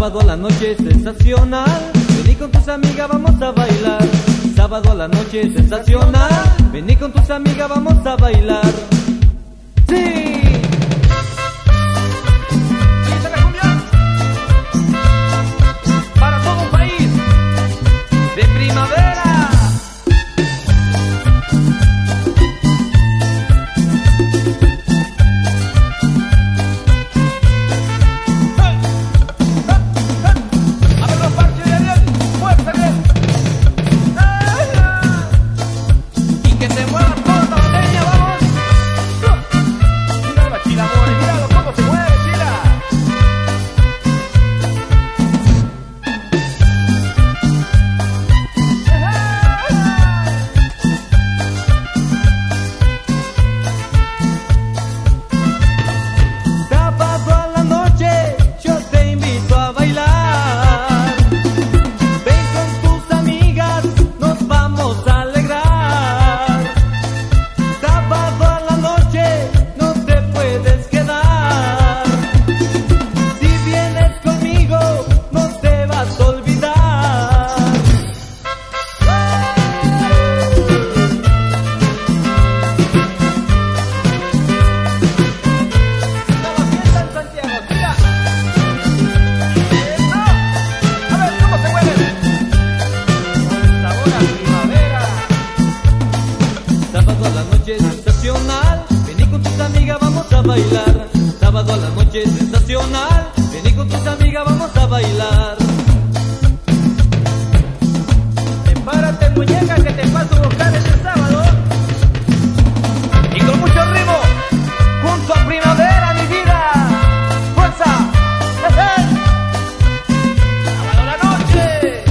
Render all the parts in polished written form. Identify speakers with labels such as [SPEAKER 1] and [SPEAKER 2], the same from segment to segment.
[SPEAKER 1] Sábado a la noche sensacional, vení con tus amigas, vamos a bailar. Sábado a la noche sensacional, vení con tus amigas, vamos a bailar. ¡Sí! Sensacional, vení con tus amigas, vamos a bailar. Sábado a la noche sensacional, vení con tus amigas, vamos a bailar.
[SPEAKER 2] Prepárate, muñeca, que te paso a buscar este sábado. Y con mucho ritmo, junto a Primavera, mi vida. ¡Fuerza! ¡Sábado a la noche!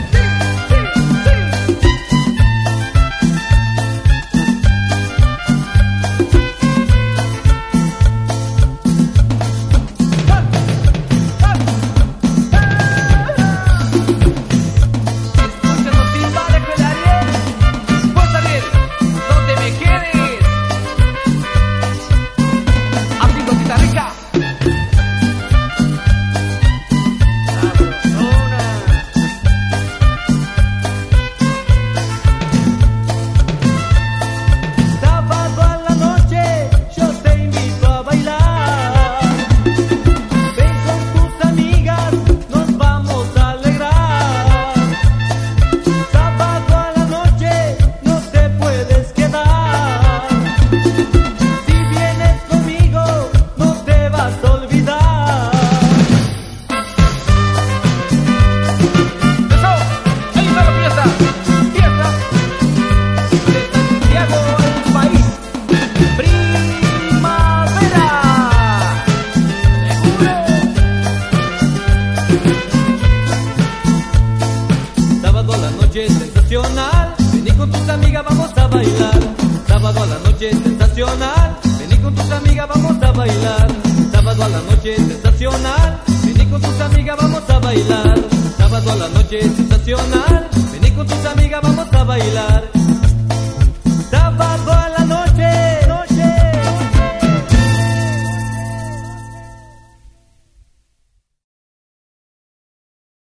[SPEAKER 1] Sensacional, vení con tus amigas, vamos a bailar. Sábado a la noche sensacional, vení con tus amigas, vamos a bailar. Sábado a la noche sensacional, vení con tus amigas, vamos a bailar. Sábado a la noche sensacional, vení con tus amigas, vamos a bailar.